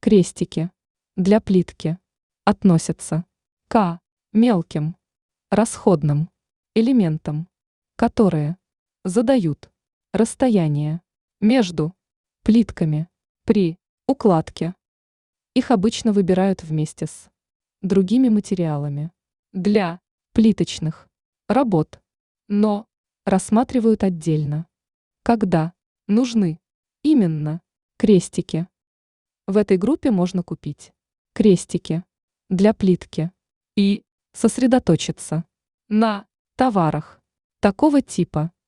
Крестики для плитки относятся к мелким расходным элементам, которые задают расстояние между плитками при укладке. Их обычно выбирают вместе с другими материалами для плиточных работ, но рассматривают отдельно, когда нужны именно крестики. В этой группе можно купить крестики для плитки и сосредоточиться на товарах такого типа.